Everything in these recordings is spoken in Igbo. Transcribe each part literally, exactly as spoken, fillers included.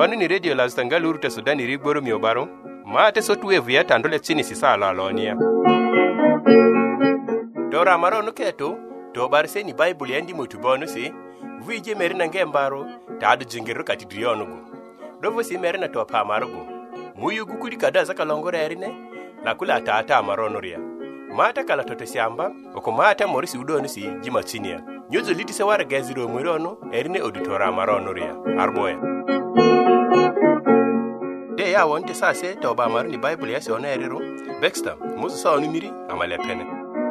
Tobanu ni radio la stanga luru te Sudani rigboro mi obaro. Ma te sotu evu ya tandole chini sisa la alonia. Dora maro nuketo. To barse ni Bible yandi motubonu si. Vije merina ngembaro. Ta adu jingiru katidrionugu. Dovo si merina to pa marugu. Muyu gukuli kada zaka longore erine. La kula tata maronuria. Mata kala tote siamba. Oko mata morisi udonu si jima chinia. Nyozo liti se wara gaziro mwirono. Erine auditora maronuria. Arboya. De ya wonte sase to ba maru ni Bible yasi ona eriro. Baxter. Musu sa onimiri amale pene.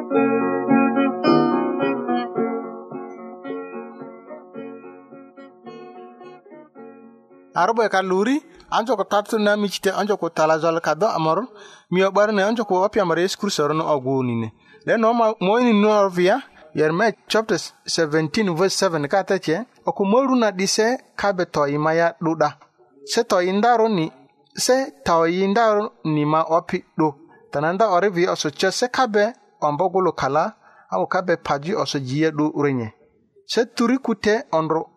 Arbo ka luri anjo ko tatu na michite anjo ko talazal kado amaro mi obarne anjo ko opia mare skruso no oguni ne le no mo ni no via Yeremiah chapter seventeen verse seven ka tache okumolu na dise kabeto imaya duda se to indaro ni se to indaro ni ma opi do tananda orevi oso chese kabe ombogolo kala au kabe paji oso jiye do renye se turi kute onro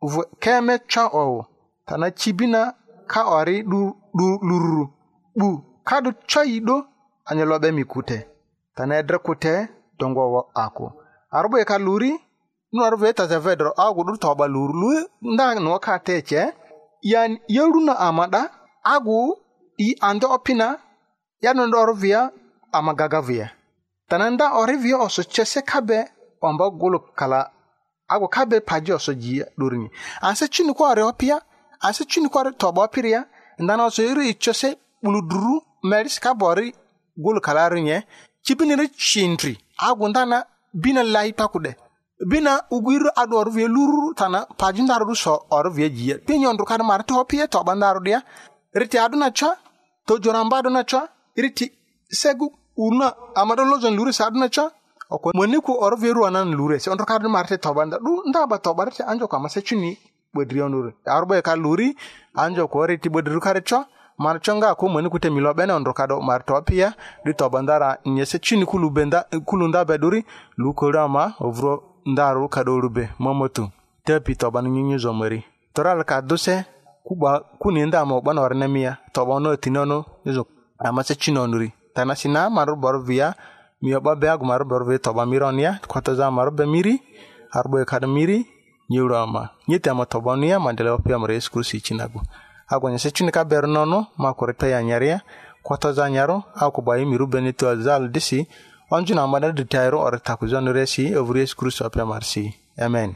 keme cha o tana chibina ka ori du du luru bu kadu chaido anyelobe mikute tana edre kute dongo wo ako arbo e ka luri no arbo ta zavedro agu du toba luru lu nda no ka teche yan yeruna amada agu i ando opina yano ndoro via amagaga via tananda ori via oso chese kabe omba gulu kala agu kabe paji oso ji durni anse chinu ko ori opia ase chini kware tobo piria ndana so iri chose buluduru meris kabori gol kalarinye chipinire chintri agundana bina lai pakude bina uguiru ador vie luru tana pajindaru so or vie jiye pinyondu kada mar to pie to bandaru dia riti aduna cha to joramba aduna cha riti segu una amado lozon luru sa aduna cha oko moniku or vie ruanan lure se ondu kada mar to banda du ndaba to barate anjo kama se chini bodrionuru arbo ka luri anjo ko reti bodru karecho marchonga ko moni kute milo bena ondro kado martopia di to bandara nyese chini kulu benda kulu nda beduri lukorama ovro ndaru kado rube momotu tepi to ban nyinyi zomari toral ka dose kuba kuni nda mo bana warnemia to bono tinono yezo amase chinonuri tanasina maru borvia miyo babe agumar borve to ba mironia kwata za maru be miri arbo ka miri nyurama nyete amatobonia mandele opia mare skrusi chinago agwanya se chinika bernono makoreta ya nyaria kwata za nyaro akubai mirubeni to azal disi onjuna amada de tairo or takuzon resi ovri skrusi opia marsi amen.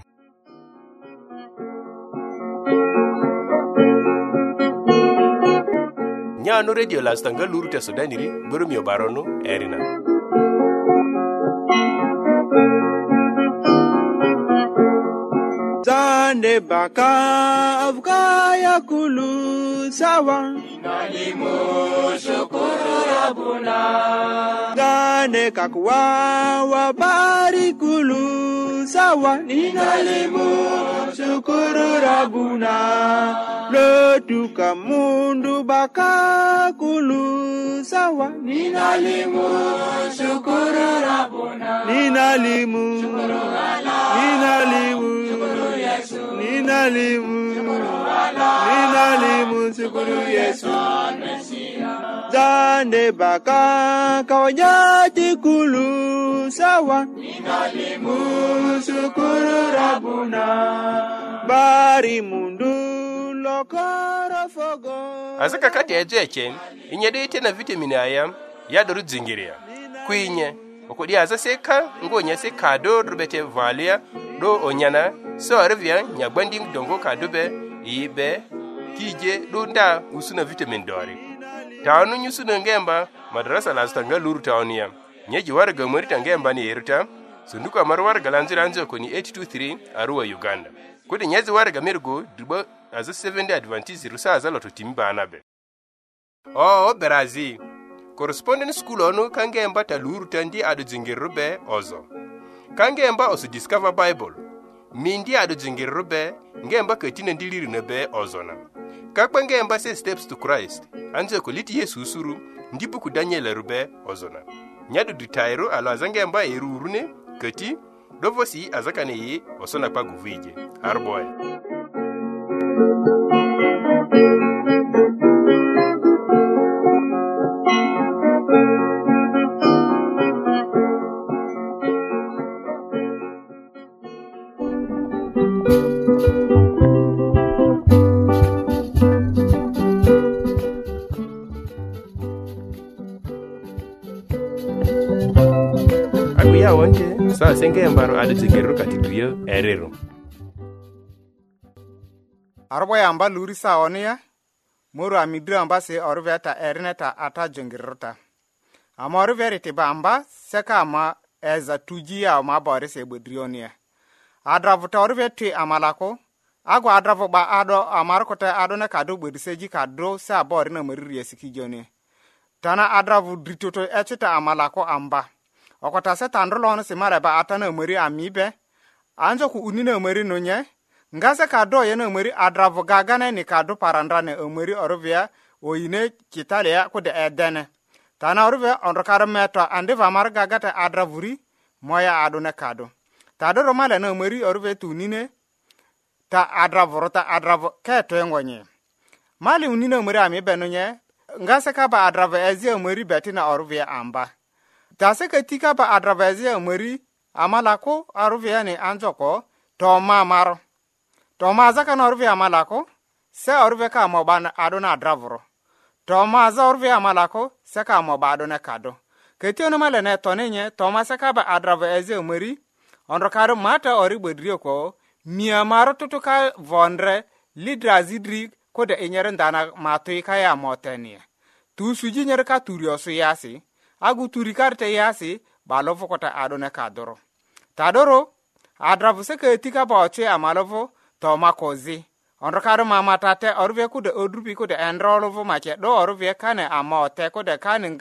Nyano radio lastanga luru te Sudaniri burumi obarono erina. Zande baka avkaya kulu sawa Nalimu shukuru Rabbuna Zande kakwa wabari kulu sawa Nalimu shukuru Rabbuna Lotu kamundu baka kulu sawa Nalimu shukuru Rabbuna Nalimu shukuru Allah Nalimu Ninalimu Ninalimu shukuru Yesu Zande baka kawajati kulu sawa Ninalimu shukuru Rabbuna Bari mundu lokara fogo Azaka kati ejeche inyede ite na vitamini aya yadoru zingiria kuinye okodi azaseka ngonya se kado rubete valia do onyana so arvia nyagbandi dongo kadube ibe kije do nda usuna vitamin dori tawnu nyusuna ngemba madrasa la stanga luru tawnia nyeji warga morita ngemba ni irta sunduka marwar galanziranzo ko ni eight two three Arua Uganda kodi nyezi warga mirgo dubo as a seven day Adventist rusa azaloto timba anabe oh Brazil correspondent school onu kangemba ta luru tandi adu jingirube ozo kangemba osu discover Bible mindi adu jingirube ngemba ketine ndiliri nebe ozona kakpa ngemba se steps to Christ anje ko liti Yesu suru ndibu ku Daniel rube ozona nyadu ditairo alo azangemba erurune keti dovosi azakane yi osona pa guvije arboy Aku ya wonte sa senge mbaro ade tigeru katiduyo erero. Arbo ya amba luri sa onia moro amidru amba se orveta erneta ata jengirta. Ama orveri tiba amba seka ama eza tujia ama bore se bodrionia. Adravu ta orveti amalako ago adravu ba ado amarkote ado na kado bodiseji kadro sa bore na meriri esikijone. Tana adravu dritoto echita amalako amba. Okota se tandrolo no se maraba atana meri amibe anjo ku unina meri no nye ngase kado ye no meri adravo gagane ni kado parandra ne meri orvia oyine kitalia ko de edene tana orvia onrokar meto ande vamar gagate adravuri moya adone kado tado romale no meri orvia tunine ta adravoro ta adravo keto ngonye mali unina meri amibe no nye ngase ka ba adravo ezi meri betina orvia amba Tase ketika ba adravezi meri amalako aruvia ni anjoko toma maro. Toma zaka na aruvia amalako se aruvia ka mobana adona adravoro. Toma za aruvia amalako se ka moba adona kado. Ketio no male ne tonenye toma se ka ba adravezi meri onrokaro mata ori bodrio ko mia maro tutuka vondre lidra zidri ko de enyeren dana matoi kaya motenie. Tu suji nyer ka turioso yasi. Agu turikarte yasi balovo kota adone kadoro. Tadoro adravu seke etika baoche amalovo toma kozi. Onrokaro mama tate orvie kude odrupi kude enrolovo mache do orvie kane amote kude kane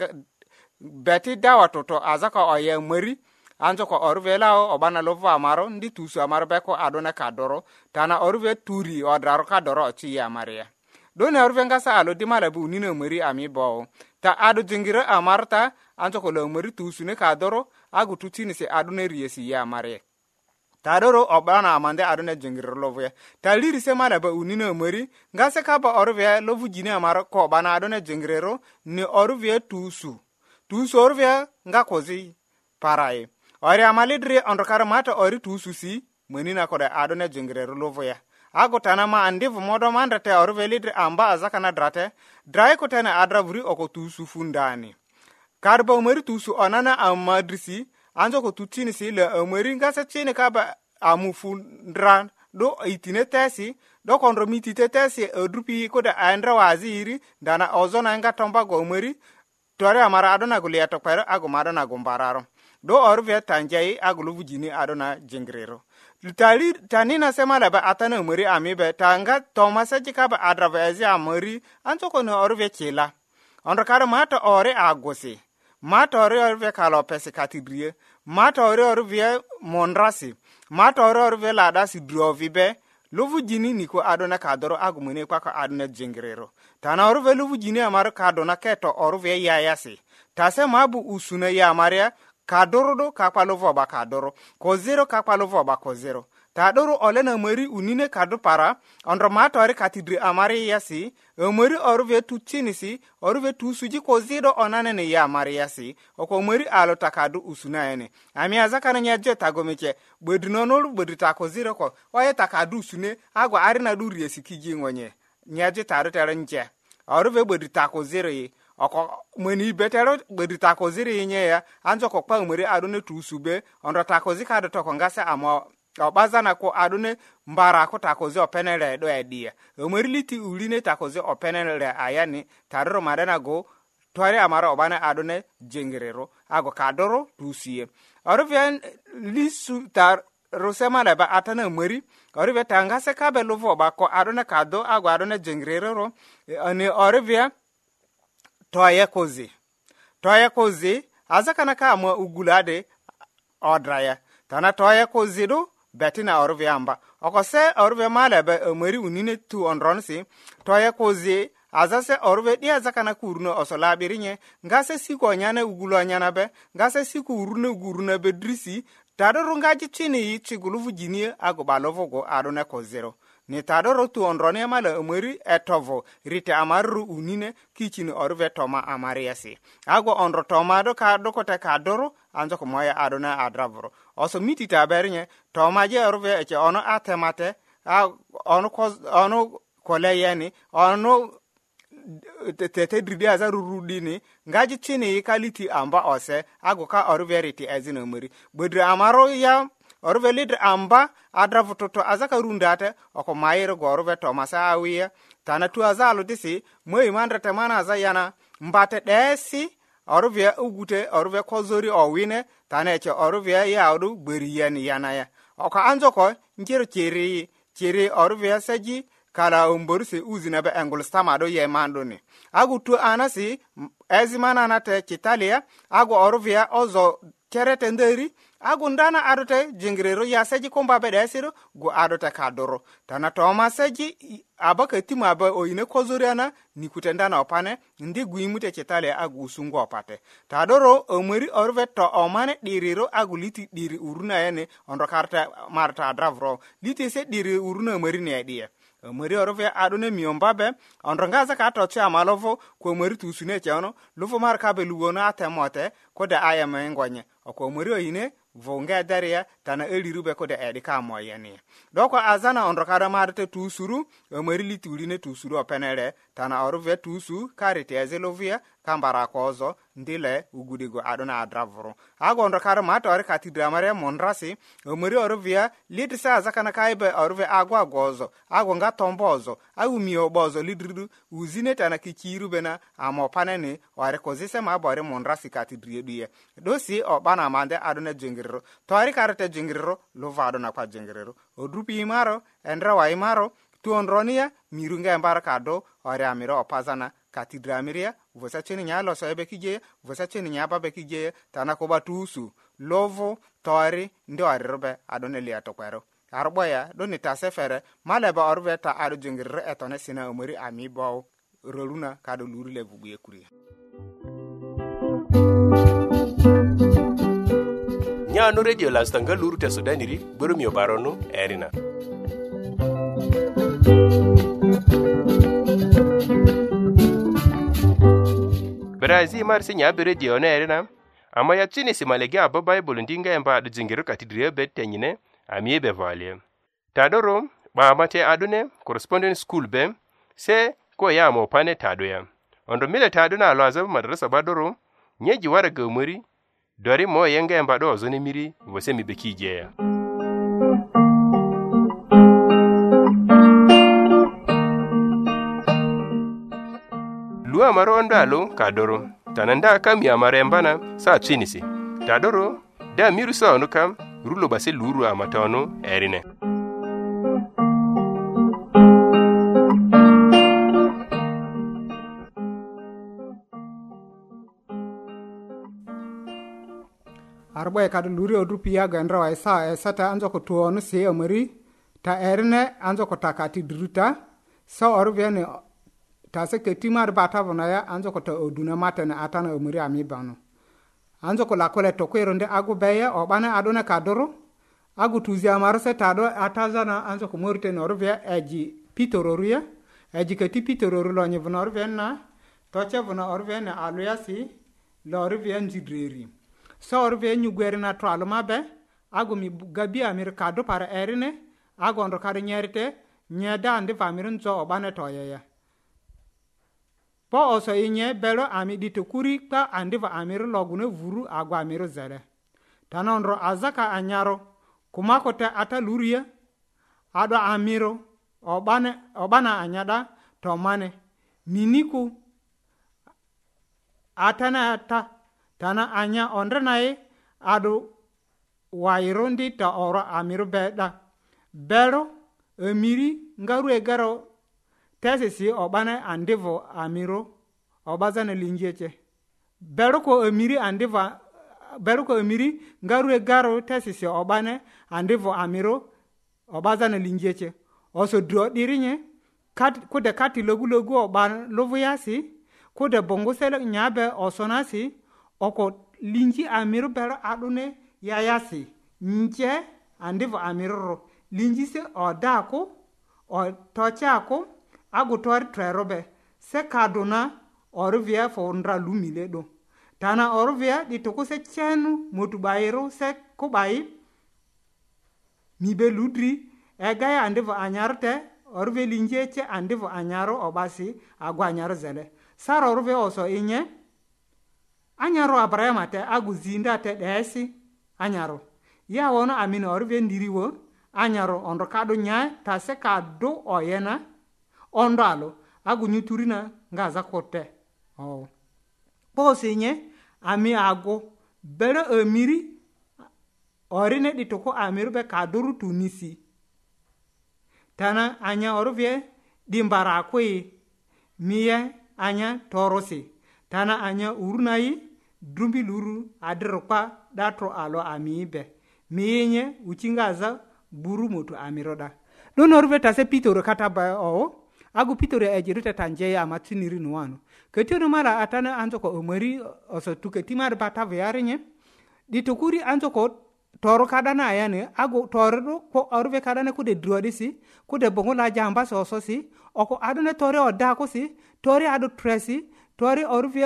beti dawa toto azaka oye meri anjoko orvie lao obana lovo amaro ndi tusu amaro beko adone kadoro tana orvie turi odraro kadoro ochi ya maria. Done orvie ngasa alo dimalabu nino meri amibo. Ta adu jingira amarta anjoko lo meri tusune kadoro agu tutini se adune riesi ya mare tadoro obana amande adune jingira lovya ta liri se mala ba unina meri ngase ka ba orvya lovu jini amara ko bana adune jingirero ni orvya tusu tusu orvya nga kozi parai ori amalidri ondokar mata ori tusu si menina ko da adune jingirero lovya ago tanama andivu modo manda te orvya lidri amba azaka na drate drai ko tana adravuri oko tusu fundani Karba umeri tusu onana amadrisi anjo ko tutini si le umeri ngasa chini kaba amufundran do itine tesi do kondro mitite tesi drupi ko da andra waziri dana ozona nga tomba go umeri tore amara adona gulia to pero ago madona gombararo do orve tanjai agulu vujini adona jingrero Tali tanina sema laba atana umeri amibe tanga tomasa jikaba adravezi ameri anjo ko no orve chila ondokara mata ore agosi Mata ore orve kalopesi katidrie, mata ore orve mondrasi, mata ore orve ladasi drovibe, lovu jini niko adona kadoro agumene kwa ka adona jengrero. Tana orve lovu jini amaro kadona keto orve yayasi. Tase mabu usuna ya maria, kadoro do kakwa lovu oba kadoro, kozero kakwa lovu oba kozero. Tadoro olena meri unine kado para, ondro mata ore katidri amari yasi, omeri orve tuchinisi, orve tusuji kozido onanene ya amari yasi, oko omeri alo takadu usuna ene. Ami azaka na nyaje tagomeche, bedinonolu bedita koziro ko, oye takadu usune, agwa arina duri yesi kiji ngonye. Nyaje taru tere nje. Orve bedita koziro ye, oko mweni betero bedita koziro ye nye ya, anjo kokpa omeri adone tusube, ondro takozika ado toko ngase amo Obazana ko adune mbara ko takoze openere do edia. Omeriliti uline takoze openere ayani taroro madana go tore amara obana adune jengerero ago kadoro tusie. Orvien lisu tar rosema leba atana meri orvia tanga se kabelo voba ko adune kado ago adune jengerero ani orvia toye kozi. Toye kozi azakana ka amwa ugulade odraya. Tana toye kozi do betina orve amba okose orve malebe omeri unine tu onronsi toye kozi azase orve dia zakana kurno osola birinye ngase siko nyane ugulo nyana be ngase siku urune ugurune be drisi tadoro ngaji chini yi chiguluvu jini ago balovo go adone kozero ni tadoro tu onroni mala omeri etovo rite amaru unine kichini orve toma amariasi ago onro toma do ka do kote ka doro anjo ko moya adona adravro oso miti tabernye toma je orve eche ono atemate a ono ko ono koleyeni ono tete dridi azaru rudini ngaji chini kaliti amba ose ago ka orverity ezina muri bodre amaro ya orvelid amba adravutoto azaka rundate oko mayiro gorve tomasa awiya tana tu azalu disi moy mandrate mana azayana mbate desi orve ugute orve kozori owine tana eche orve yaudu beriyen yanaya oko anjoko njero cheri cheri orve saji kala umborse uzina be engul stamado ye mandoni agu tu anasi ezimana nate chitalia agu orvia ozo kerete nderi agu ndana adote jingrero ya seji komba be desiro gu adote kadoro tana toma seji abaka tima ba oyine kozoriana nikutendana opane ndi guimute chitalia agu usungo opate tadoro omeri orve to omane diriro agu liti diri uruna yene ondo karta marta dravro liti se diri uruna omeri ne dia omeri orve adone miombabe ondrongaza ka to cha malovo ko omeri tusune chano lufo mar kabe luwona atemote ko de ayame ngwanye ko omeri oyine vonga daria tana elirube ko de edika moyeni doko azana ondrokara marte tusuru omeri lituline tusuru openere tana orve tusu karite ezelovia kambara kozo ndile ugudigo adona adravro ago ondrokara mate ore katidra mare monrasi omeri orvia litisa zakana kaibe orve agwa gozo ago nga tombozo agu miobozo lidridu uzine tana kichiru bena amopanene ore kozise mabore monrasi katidriedie dosi obana mande adona jingiro tori karate jingiro lovado na kwa jingiro odrupi maro endra wa imaro tuonronia mirunga mbara kado ore amiro opazana katidra miria vosa cheni nyalo so ebe kije vosa cheni nyaba be kije tana ko batusu lovo tori ndo arbe adone lia tokwero arboya doni ta sefere maleba orbe ta adu jingiro etone sina omori ami bo roluna kado luri le bubuye kuri nyano radio lastanga luru te sudaniri burumio baronu erina Brazil marsi nya be radio na erina ama ya chini simalege aba bible ndinga emba adu jingiru katidriye betenyine amie be valie tadoro ba mate adune correspondence school be se ko ya mo pane tadoya ondo mile taduna lo azab madrasa badoro nyeji wara gamuri dori mo yenga emba do zoni miri vose mi bekije Lua maro ondalo kadoro tananda kam ya marembana sa chinisi tadoro da miru sa onukam rulo base luru amatono erine arboy kadu luri odrupi ya gandra wa isa esata anzo ko tuonu se omeri ta erne anzo ko takati druta so orvene ta se ke timar bata vona ya anzo ko to oduna matana atana omeri ami bano anzo ko la kole to kweronde agu beye obana adona kadoro agu tuzi amaro se tado atazana anzo ko morte norvia eji pitororia eji ke ti pitororu lo nyevna orvena to che vona orvena aluyasi lo orvia njidreri so orve nyugwere na tralo mabe ago mi gabi amir kado para erine ago ndo kare nyerte nyeda ande famirin zo obane toyaya po oso inye belo ami ditukuri ka ande va amir logune vuru ago amir zere tanonro azaka anyaro kumako te ata luria ado amiro obane obana anyada to mane miniku atana ata tana anya ondrenae adu wairondi ta ora amiru beda bero emiri ngaru egaro tesisi obane andevo amiro obazana linjeche bero ko emiri andeva bero ko emiri ngaru egaro tesisi obane andevo amiro obazana linjeche oso dro dirinye kat kude kati logu logu oban lovuyasi kude bongo sele nyabe osonasi oko linji amiru bero adune yayasi nje andivo amiru linji se odako o tocha ko agu tor trerobe se kaduna orvia fondra lumile do tana orvia di toko se chenu motu bayro se ko bayi mi be ludri e gaya andevo anyarte orve linjeche andevo anyaro obasi agu anyaro zele sara orve oso inye anyaro abrahama te agu zinda te desi anyaro ya wono amina orve ndiriwo anyaro ondo kado nya ta se kado oyena ondalo agu nyuturina ngaza kote oh posinye ami ago bere emiri orine ditoko amiru be kaduru tunisi tana anya orvie dimbara koi miye anya torosi tana anya urunai drumbi luru adropa datro alo amibe miyenye uchingaza buru motu amiroda do norve tase pitoro kata ba o agu pitoro ejirita tanje amatiniri nuano ketino mara atana anjoko omari oso tuketi mar bata viarinye ditukuri anjoko toro kadana ayane agu toro ko orve kadana kude druadisi kude bongola jamba soso si oko adone tore oda ko si tore adu tresi tore orve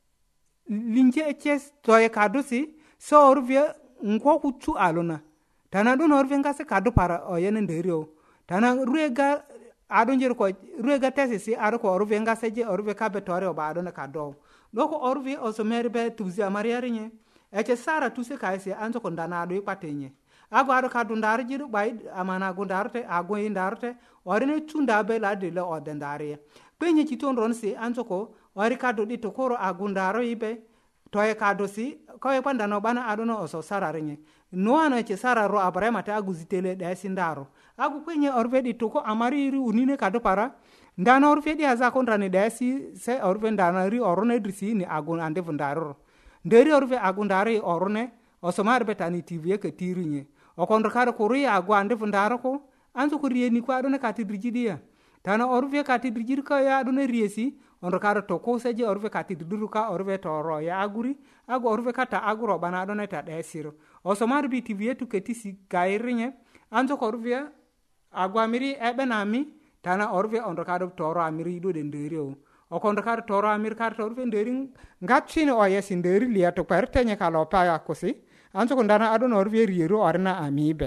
linje eches toye kadusi so orve ngwa kutu alona tana do orve ngase kadu para oyene nderio tana ruega adonjer ko ruega tesisi ado ko orve ngase je orve kabe tore oba adone kado loko orve oso merbe tuzi amariarinye eche sara tuse kaisi anzo ko ndanado ipatenye ago ado kadu ndar jiru bai amana go ndarte ago indarte orine tunda be la de le odendare penye chiton ronsi anzo ko ori kadu dito koro ago ndaro ibe toye kadu si ko e pandano bana adono oso sara rinye no ana eche sara ro abrahama ta aguzitele de sindaro ago penye orve dito ko amari unine kadu para ndana orve di azako ndane desi se orve ndana ri orone drisi ni ago ande vundaro nderi orve agundare orone osomar betani tv ke tirinye okondro kare kuri agwande fundaro ko anzo kurieni kwa adone katidrijidia tana orve katidrijir ka ya adone riesi ondro kare to ko seje orve katidru ka orve toro ya aguri ago orve kata aguro bana adone ta desiro osomar bi tv tu ketisi kairinye anzo orve agwamiri ebenami tana orve ondro kare toro amiri do de nderio okondo kar toro amir kar toro vendering ngachini o yesi nderi lia to pertenye kala pa yakosi anzo kondana adon orve riero orna amibe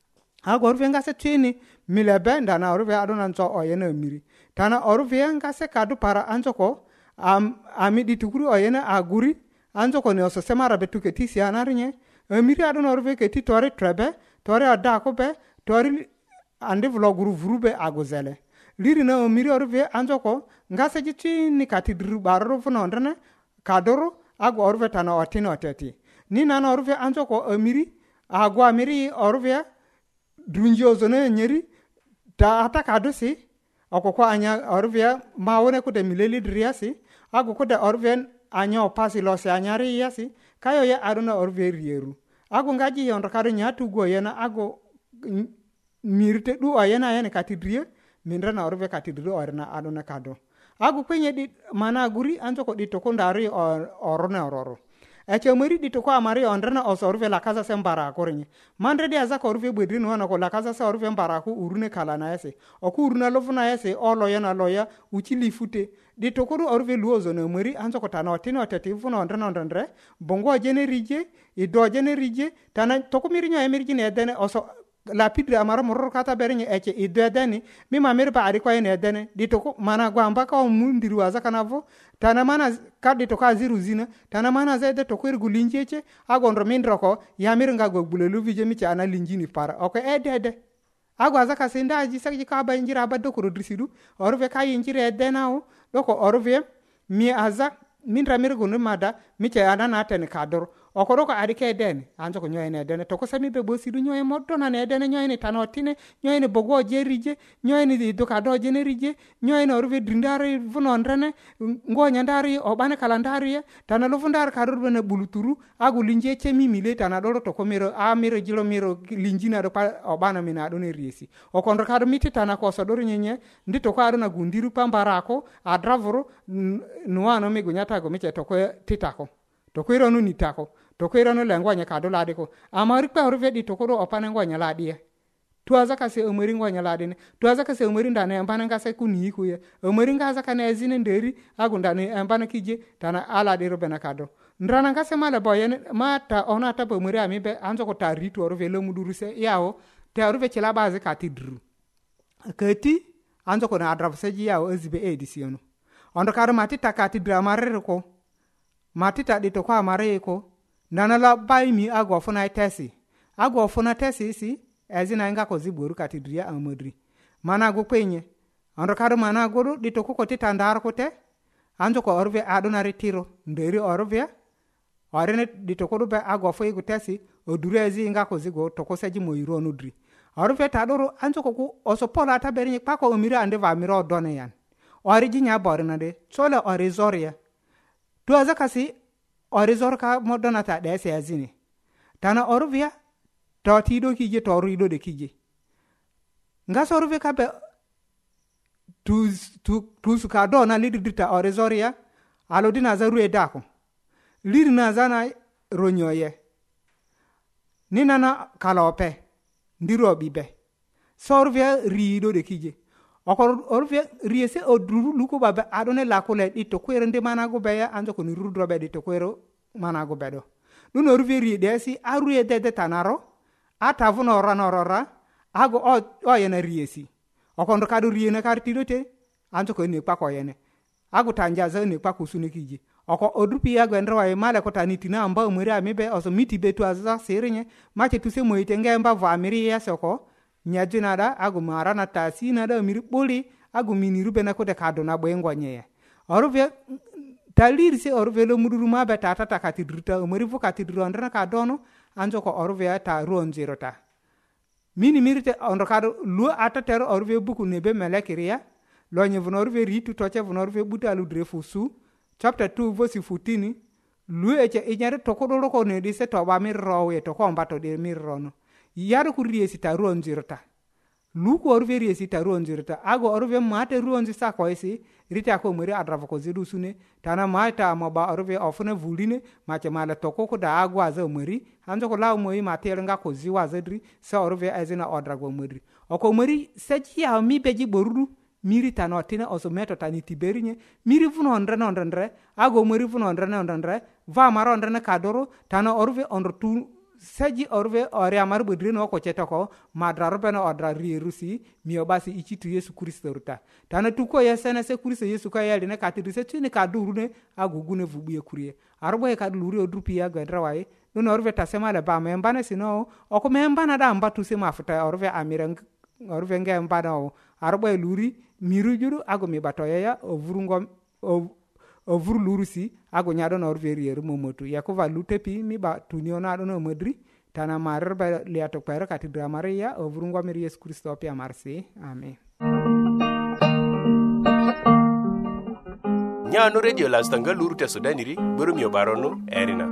ago orve ngase tini milebe ndana orve adon anzo oyena miri tana orve ngase kadu para anzo ko am ami ditukuru oyena aguri anzo ko ne oso semara betuke tisi anarnye miri adon orve ke ti tore trebe tore ada ko be tore ande vloguru vrube agozele liri na omiri orve anjo ko ngase jiti ni katidru baro funo ndane kadoro ago orve tana otino oteti ni na orve anjo ko omiri ago amiri orve drunjo zone nyeri ta ata kadosi okoko anya orve maone ko de mileli driasi ago ko de orve anyo pasi losi anyari yasi kayo ya aruna orve rieru ago ngaji yondo kado nyatu go yena ago mirte du oyena yene katidrie mindra na orve katidro orna adona kado agu penye di mana guri anjo ko di toko ndari or, orone ororo eche meri di toko amari ondrena osorve la casa sembara korenye mandre di azaka orve bwedri no na ko la casa sa orve mbara ko urune kala na ese oku uruna lofuna ese olo yana loya uchili fute di toko ru orve luozo no meri anjo ko tano tino tete funo ondrena ondre bongo generije i do generije tana toko miri nyo emerji ne dene oso la pidre amara moror kata berinye eche idedeni mi mamir ba ari ko ene dene ditoko mana gwamba ka mundiru azaka navo tana mana kadde to ka ziru zina tana mana zede to ko irgulinjeche agondro mindro ko yamir nga gogbulelu vije mi chana linjini para okay edede ago azaka sindaji sakji ka ba injira ba dokoro drisidu orve ka injire edenao doko orve mi azak mindra mirgunu mada mi chana na tene kadoro okoro ko adike den anjo ko nyoyene den to ko sami be bosidu nyoy moddo na ne den nyoyene tanotine nyoyene bogo jerije nyoyene do ka do jenerije nyoyene orve drindare vuno ndrene ngonya ndari obane kala ndari tan lo fundar ka ro bene buluturu agu linje chemi mile tan do to ko miro a miro jilo miro linjina do pa obana mina do ne riesi o kon ka do miti tan ko so do nyenye ndito ko aduna gundiru pambara ko adravoro nuano mi gunyata go miche to ko titako to ko ironu nitako to ko ironu lengwa nya ka do lade ko amari pa orve di to ko do opane ngonya lade tuwa zaka se omeri ngonya ladine tuwa zaka se omeri ndane ambana nga se kuni ku ye omeri nga zaka ne zine nderi agu ndane ambana kije tana ala de robena kado ndrana nga se mala boyen mata ona ta bo omeri ami be anzo ko taritu orve lo muduru se yawo te orve chela baze katidru kati anzo ko na adraf se ji yawo ezibe edition ondo kar matita katidra marere ko matita de to kwa mare ko nana la bai mi ago funa tesi ago funa tesi si ezina nga ko ziboru katidria amodri mana go kwenye ando kar mana go de to ko tita ndar ko te anzo ko orve adona retiro nderi orve orene de to ko be ago fo igu tesi odure ezi nga ko zigo to ko seji moyiro onudri orve ta doro anzo ko ko osopola ta beri pa ko omira ande va miro done yan oriji nya borna de sole orizoria to azakasi orizor ka modona ta de se azini tana orvia to tido kije to rido de kije nga sorve ka be tu tu tu suka dona lidita orizoria alodina za rueda dako lirina zana ronyoye ninana kalope ndiro bibe sorvia rido de kije okor orvia riese oduru luko babe adone lakole dito kwere ndi manago beya anzo ko ni rudro be dito kwero manago bedo nuno orvia ri desi aruye de de tanaro atavuno ranorora ago o oyena riesi okondo kadu riene kartidote anzo ko ni pako yene ago tanjaza ni pako sunikiji oko odrupi ago ndro e male ko tanitina amba umuri amibe oso miti betu aza sirinye mache tuse moite ngemba va amiri ya soko nyajina da agu marana tasina da miri buli agu mini rube na ko de kado na boyengo nye orve talir se orve lo muduru ma be tata takati druta umuri fu kati dru andra ka dono anjo ko orve ta ronzirota mini mirite ondro kado lu atater orve buku nebe melekiria lo nye vno orve ritu toche vno orve butalu drefusu chapter two verse fourteen lu eche inyare tokodoro ko ne dise to ba mir rowe to ko mbato de mir rono yaro ku riesi ta ronzirta lu ko orve riesi ta ronzirta ago orve mate ronzi sa ko isi rita ko muri adrava ko zidu sune tana mata mo ba orve ofuna vuline mache mala to ko da ago aza muri hanzo ko lawo moyi mate nga ko ziwa zadri sa orve azina odrago muri o ko muri seji ya mi beji borudu miri tanotina oso meto tani tiberinye miri vuno ndre no ndre ago muri vuno ndre no ndre va maro ndre kadoro tana orve ondru seji orve ore amar budrino ko chetoko madrar beno odra rirusi mio basi ichitu Yesu Kristo ruta tana tuko yesene se Kristo Yesu ka yali ne katiri se tini ka durune agugune vubuye kurie arbo e kadluri odrupi ya gadra wai no orve tasema le ba membana sino o ko membana da mbatu se mafuta orve amirang orve nge mbana o arbo e luri miru juru ago mi batoya ya ovurungo o vuru lurusi ago nyado na orve riere momotu yakova lutepi mi ba tuniona do no modri tana marer ba liato pere katidra maria o vurungo mi Yesu Kristo pia marsi amen. Nyano radio la stanga luru te sudaniri buru mi barono erina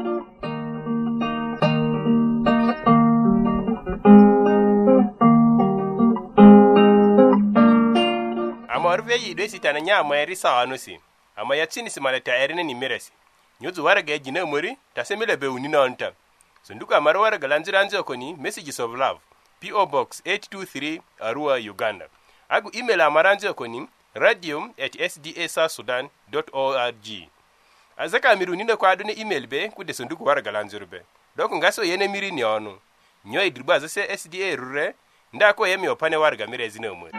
amorve yi do sitana nya mayri sa anusi ama ya chini simaleta erine ni miresi nyozu waraga jina mori tasemele be unina onta sunduka mara waraga lanziranze koni messages of love P O Box eight two three Arua Uganda agu email amaranze koni radio at s d a south sudan dot org azaka miru nina kwa adune email be kude sunduka waraga lanzurbe doko ngaso yene miri ni onu nyoy dirba zase S D A rure ndako yemi opane waraga mirezi na mori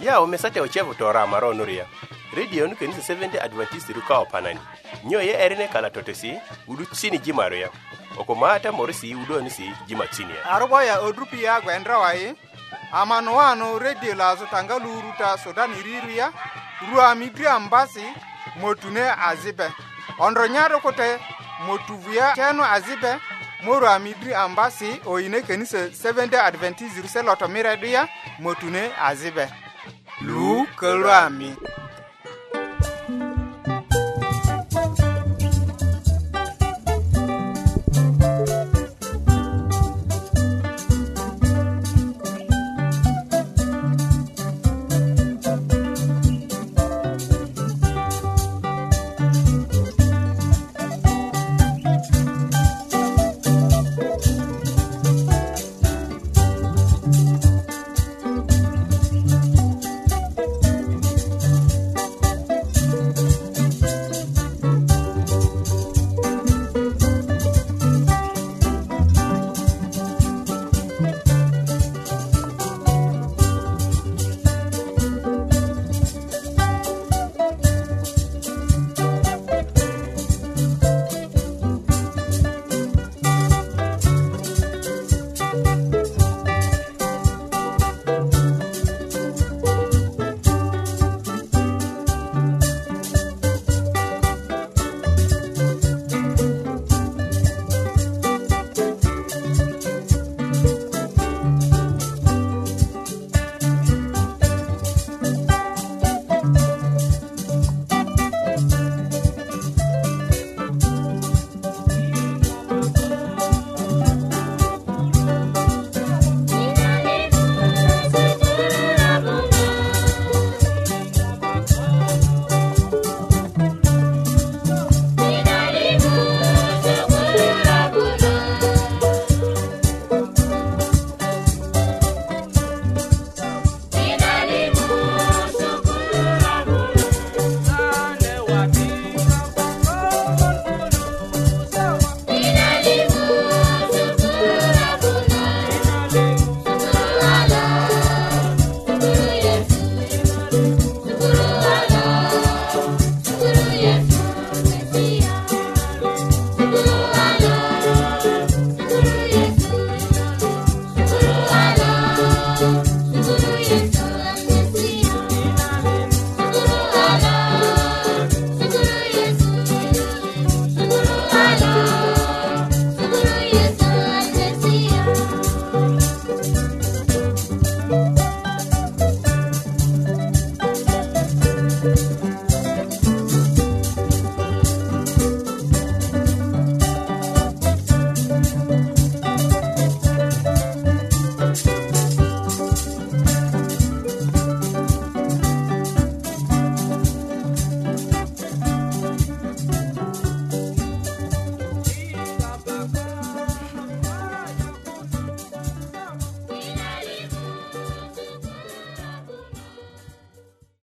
ya o mesate o chevu tora maro nuria radio nu kenisa Seventh Day Adventist ru ka opanani nyo ye erine kala totesi udu chini jimaro ya oko mata morisi udo ni si jima chini ya arubo ya odrupi ya gwendra wai amano wano radio la zotanga luruta Sudan iriria ruwa midri ambasi motune azibe ondro nyaro kote motuvia teno azibe moro amidri ambasi oine kenisa Seventh Day Adventist Jerusalem otomira dia motune azibe lu kelami